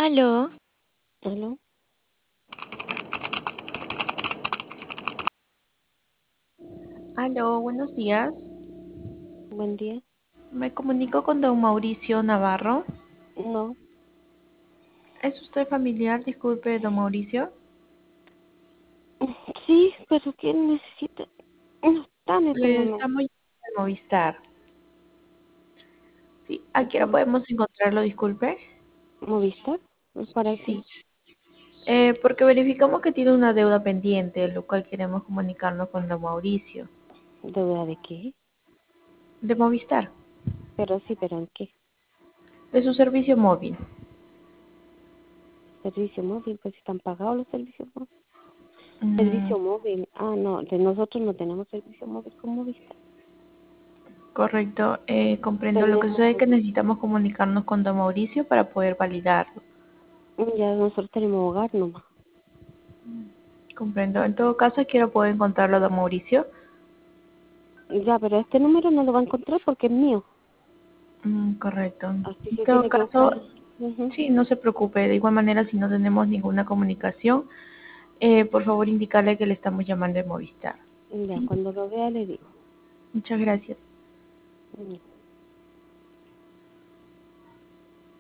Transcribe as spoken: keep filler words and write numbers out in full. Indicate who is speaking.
Speaker 1: Aló,
Speaker 2: Aló,
Speaker 3: Aló, buenos días.
Speaker 2: buen día.
Speaker 3: Me comunico con don Mauricio Navarro.
Speaker 2: No,
Speaker 3: ¿Es usted familiar? Disculpe, don Mauricio.
Speaker 2: sí, pero ¿quién necesita? No está en este
Speaker 3: Le
Speaker 2: momento.
Speaker 3: estamos llamando de Movistar. Sí, ¿a qué hora
Speaker 2: Ujú.
Speaker 3: podemos encontrarlo? Disculpe.
Speaker 2: ¿Movistar? ¿Para qué?
Speaker 3: Sí. Eh, porque verificamos que tiene una deuda pendiente, lo cual queremos comunicarnos con don Mauricio.
Speaker 2: ¿Deuda de qué?
Speaker 3: De Movistar,
Speaker 2: Pero sí, pero ¿en qué?
Speaker 3: de su servicio móvil.
Speaker 2: Servicio móvil, pues están pagados los servicios móviles.
Speaker 3: Mm,
Speaker 2: Servicio móvil. Ah, no, de nosotros no tenemos servicio móvil con Movistar.
Speaker 3: correcto. Eh, comprendo. Lo que sucede es
Speaker 2: Tenemos,
Speaker 3: que necesitamos comunicarnos con don Mauricio para poder validarlo.
Speaker 2: ya nosotros tenemos hogar nomás.
Speaker 3: Comprendo. En todo caso, ¿a qué hora puedo encontrarlo, don Mauricio?
Speaker 2: Ya, pero este número no lo va a encontrar porque es mío.
Speaker 3: Mm, correcto.
Speaker 2: Así
Speaker 3: En
Speaker 2: que
Speaker 3: todo
Speaker 2: tiene que
Speaker 3: caso,
Speaker 2: buscar. Ujú.
Speaker 3: sí, no se preocupe. De igual manera, si no tenemos ninguna comunicación, eh, por favor indicarle que le estamos llamando de Movistar.
Speaker 2: Ya,
Speaker 3: Sí,
Speaker 2: cuando lo vea le digo.
Speaker 3: muchas gracias.
Speaker 2: Ya.